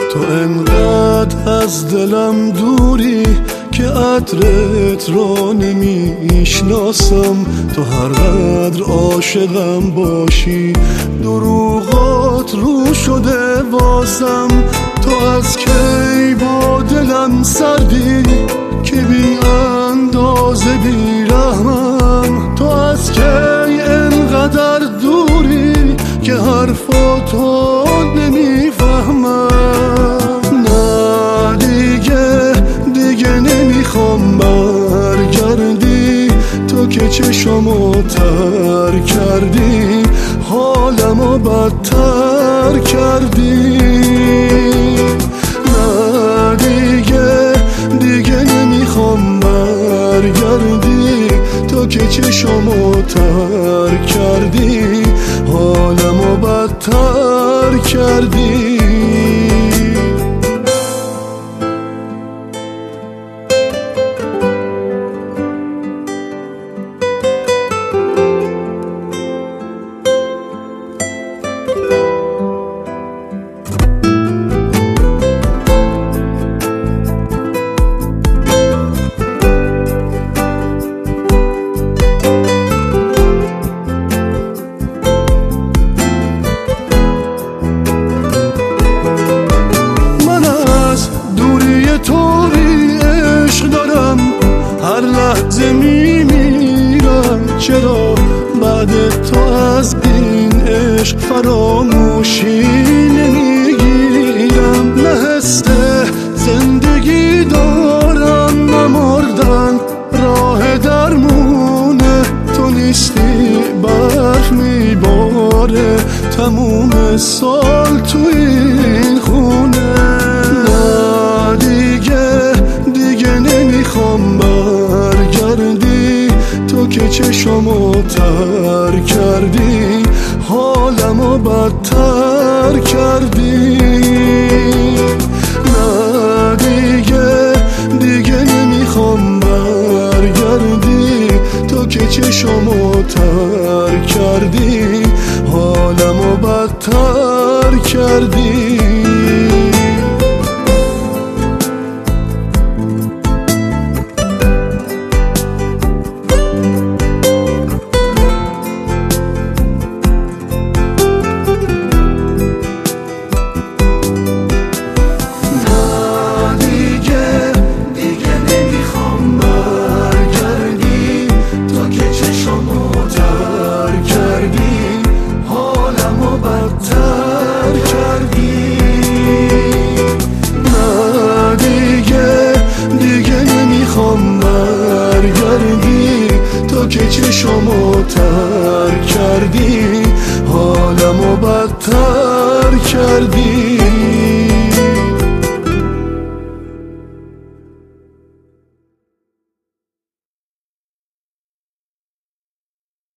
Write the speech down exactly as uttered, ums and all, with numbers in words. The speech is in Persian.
تو انقدر از دلم دوری که عطرت را نمیشناسم. تو هر قدر عاشقم باشی دروغات رو شده واسم. تو از کی با دلم سردی که بی اندازه بی رحمم. تو از کی انقدر دوری که حرفاتو نمیفهمم. نه دیگه دیگه نمیخوام برگردی، تو که چشمو تر کردی حالمو بدتر کردی. نه دیگه دیگه نمیخوام برگردی، تو که چشمو تر کردی حالمو بدتر کردی. هر لحظه میمیرم چرا بعد تو از این عشق فراموشی نمیگیرم. نه حس زندگی دارم نه مردن راه درمونه. تو نیستی برف میباره تموم سال